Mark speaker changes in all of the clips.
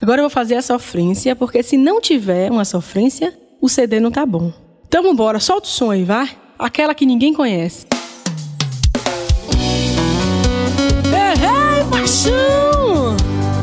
Speaker 1: Agora eu vou fazer a sofrência, porque se não tiver uma sofrência, o CD não tá bom. Então vambora, solta o som aí, vai. Aquela que ninguém conhece. Ei, paixão!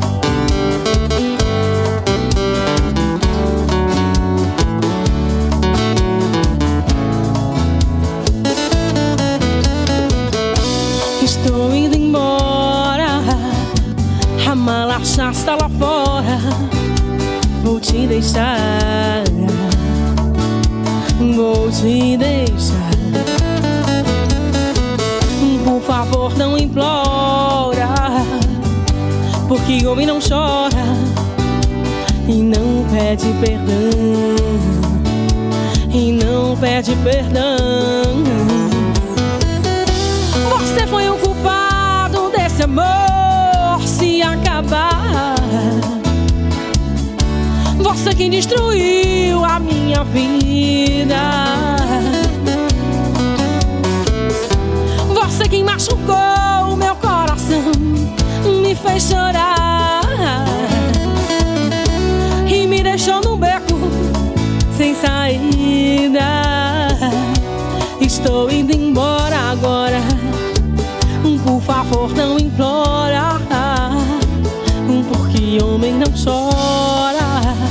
Speaker 1: Estou indo embora, a mala já está lá fora. Vou te deixar, vou te deixar. Por favor, não implora, porque homem não chora e não pede perdão, e não pede perdão. Você foi o culpado desse amor se acabar. Você quem destruiu a minha vida. Você quem machucou o meu coração, me fez chorar e me deixou num beco sem saída. Estou indo embora agora, por favor não implora, porque homem não chora.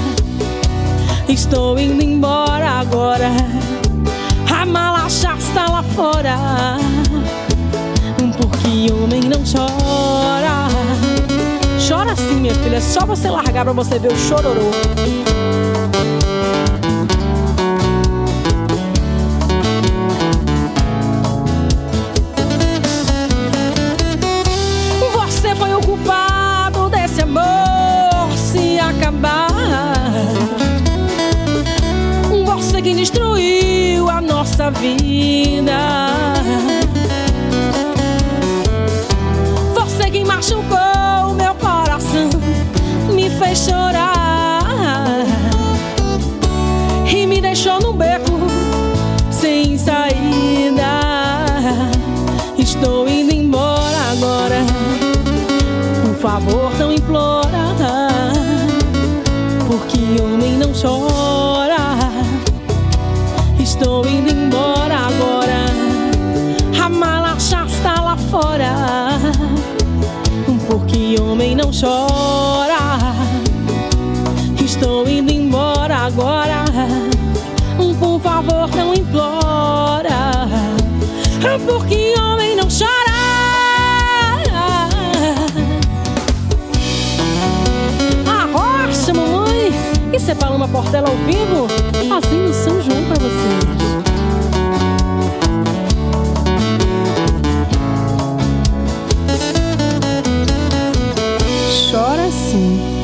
Speaker 1: Estou indo embora agora, a mala já está lá fora, porque homem não chora. Chora sim, minha filha, é só você largar pra você ver o chororô. Você foi o culpado desse amor se acabar. Você quem destruiu a nossa vida. Você quem machucou o meu coração, me fez chorar e me deixou no beco sem saída. Estou indo embora agora, por favor não implora, porque homem não chora. Estou indo embora agora, a mala já está lá fora, porque homem não chora. Estou indo embora agora, por favor não implora, porque homem não chora. Arrocha, mamãe! Isso é Paloma Portela ao vivo, fazendo São João pra vocês. Chora sim.